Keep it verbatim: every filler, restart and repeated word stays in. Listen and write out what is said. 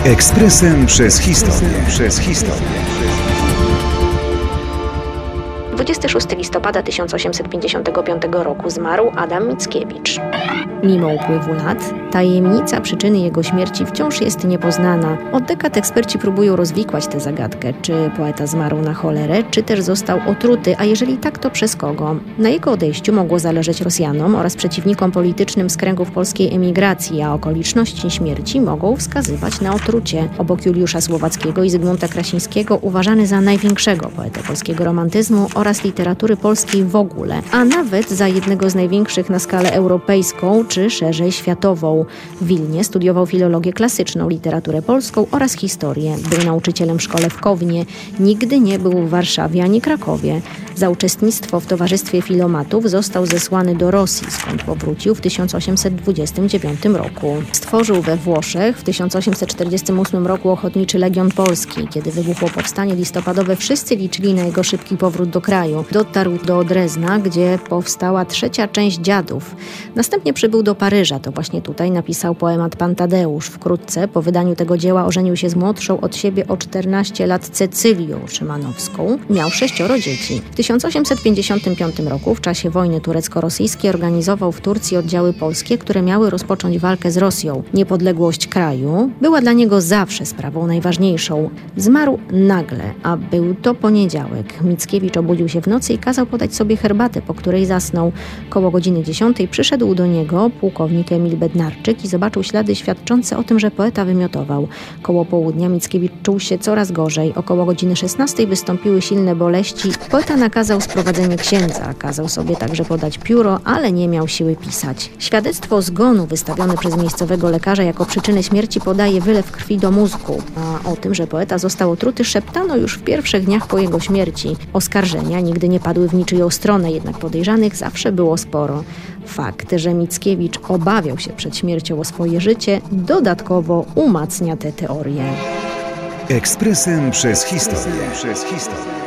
Ekspresem przez historię. Przez historię. dwudziestego szóstego listopada tysiąc osiemset pięćdziesiątego piątego roku zmarł Adam Mickiewicz. Mimo upływu lat, tajemnica przyczyny jego śmierci wciąż jest niepoznana. Od dekad eksperci próbują rozwikłać tę zagadkę, czy poeta zmarł na cholerę, czy też został otruty, a jeżeli tak, to przez kogo? Na jego odejściu mogło zależeć Rosjanom oraz przeciwnikom politycznym z kręgów polskiej emigracji, a okoliczności śmierci mogą wskazywać na otrucie. Obok Juliusza Słowackiego i Zygmunta Krasińskiego uważany za największego poetę polskiego romantyzmu oraz literatury polskiej w ogóle, a nawet za jednego z największych na skalę europejską czy szerzej światową. W Wilnie studiował filologię klasyczną, literaturę polską oraz historię. Był nauczycielem w szkole w Kownie. Nigdy nie był w Warszawie ani Krakowie. Za uczestnictwo w Towarzystwie Filomatów został zesłany do Rosji, skąd powrócił w tysiąc osiemset dwudziestym dziewiątym roku. Stworzył we Włoszech w tysiąc osiemset czterdziestym ósmym roku Ochotniczy Legion Polski. Kiedy wybuchło powstanie listopadowe, wszyscy liczyli na jego szybki powrót do kraju. Dotarł do Drezna, gdzie powstała trzecia część Dziadów. Następnie przybył do Paryża. To właśnie tutaj napisał poemat Pan Tadeusz. Wkrótce po wydaniu tego dzieła ożenił się z młodszą od siebie o czternaście lat Cecylią Szymanowską. Miał sześcioro dzieci. W tysiąc osiemset pięćdziesiątym piątym roku, w czasie wojny turecko-rosyjskiej, organizował w Turcji oddziały polskie, które miały rozpocząć walkę z Rosją. Niepodległość kraju była dla niego zawsze sprawą najważniejszą. Zmarł nagle, a był to poniedziałek. Mickiewicz obudził się w nocy i kazał podać sobie herbatę, po której zasnął. Koło godziny dziesiątej przyszedł do niego pułkownik Emil Bednarczyk i zobaczył ślady świadczące o tym, że poeta wymiotował. Koło południa Mickiewicz czuł się coraz gorzej. Około godziny szesnastej wystąpiły silne boleści. Poeta nakazał sprowadzenie księdza. Kazał sobie także podać pióro, ale nie miał siły pisać. Świadectwo zgonu wystawione przez miejscowego lekarza jako przyczynę śmierci podaje wylew krwi do mózgu. A o tym, że poeta został otruty, szeptano już w pierwszych dniach po jego śmierci. Oskarżenia nigdy nie padły w niczyją stronę, jednak podejrzanych zawsze było sporo. Fakt, że Mickiewicz obawiał się przed śmiercią o swoje życie, dodatkowo umacnia tę teorię. Ekspresem przez historię. Przez historię.